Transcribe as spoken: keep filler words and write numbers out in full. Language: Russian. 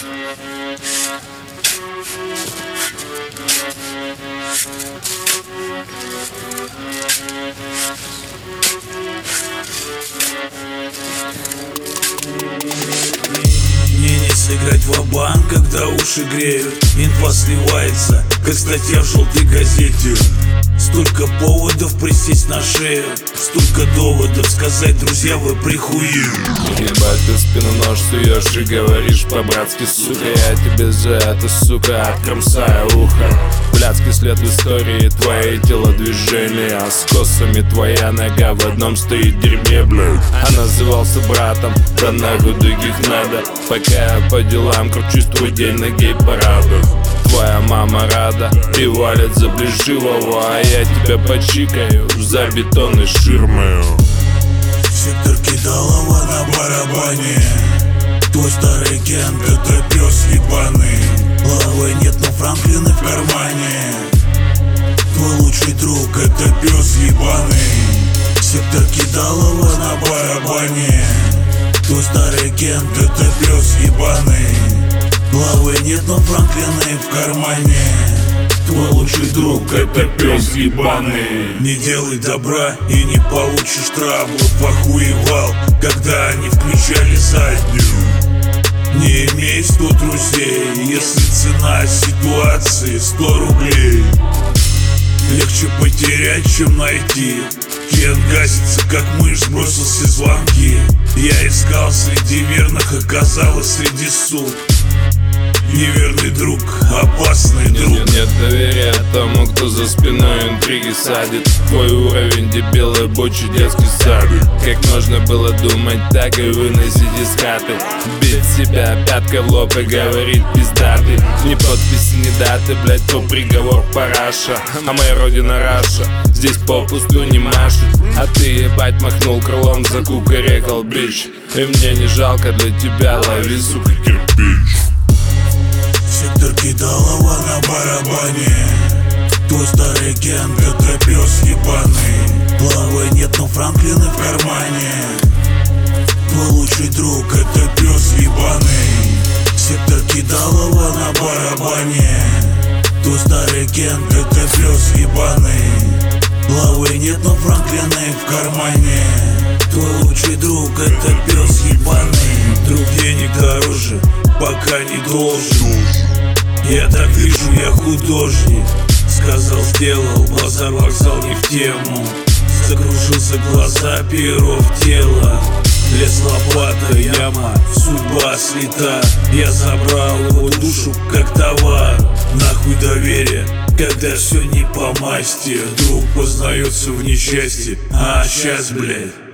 Мне не сыграть ва-банк, когда уши греют. Инфа сливается, как статья в желтой газете. Столько поводов присесть на шею, столько доводов сказать: друзья, вы прихуели. Ебать, ты в спину нож суешь и говоришь по-братски: сука, я тебе за это, сука, откромсаю ухо. Блядский след в истории, твои телодвижения, а с косами твоя нога в одном стоит дерьме, блядь. А назывался братом, да нахуй других надо. Пока я по делам кручусь, твой день на гей-параду. Твоя мама рада и валит за плешивого, а я тебя почикаю за бетонной ширмой. Сектор Кидалова на барабане. Твой старый кент — это пес ебаный. Лавы нет, но Франклины в кармане. Твой лучший друг — это пес ебаный. Сектор Кидалова на барабане. Твой старый кент — это пес ебаный. Лавы нет, но Франклины в кармане. Твой лучший друг — это пес ебаный. Не делай добра и не получишь травму. Похуевал, когда они включали заднюю. Не имей сто друзей, если цена ситуации сто рублей. Легче потерять, чем найти. Кен гасится, как мышь, сбросил все звонки. Я искал среди верных, оказалось среди суд. Неверный друг, опасный друг. Нет, нет доверия тому, кто за спиной интриги садит. Твой уровень дебилы, бочи, детский сад. Как можно было думать так и выносить из хаты? Бить себя пяткой в лоб и говорить: пиздатый. Ни подписи, ни даты, блять, то приговор параша. А моя родина Раша здесь попусту не машет. А ты, ебать, махнул крылом, закукарекал, бич. И мне не жалко для тебя, лови, сука, кирпич. Сектор Кидалова на барабане. Твой старый кент — это пес ебаный. Лавы нет, но Франклины в кармане. Твой лучший друг — это пес ебаный. Сектор Кидалова на барабане. Твой старый кент — это пес ебаный. Лавы нет, но Франклины в кармане. Твой лучший друг — это пес ебаный. Друг денег дороже, пока не должен. Я так вижу, я художник. Сказал, сделал, базар, вокзал не в тему. Закружился глаза, перо в тело. Лес, лопата, яма, судьба слета. Я забрал его душу, как товар. Нахуй доверие, когда все не по масти. Друг познается в несчастье, а сейчас, блядь,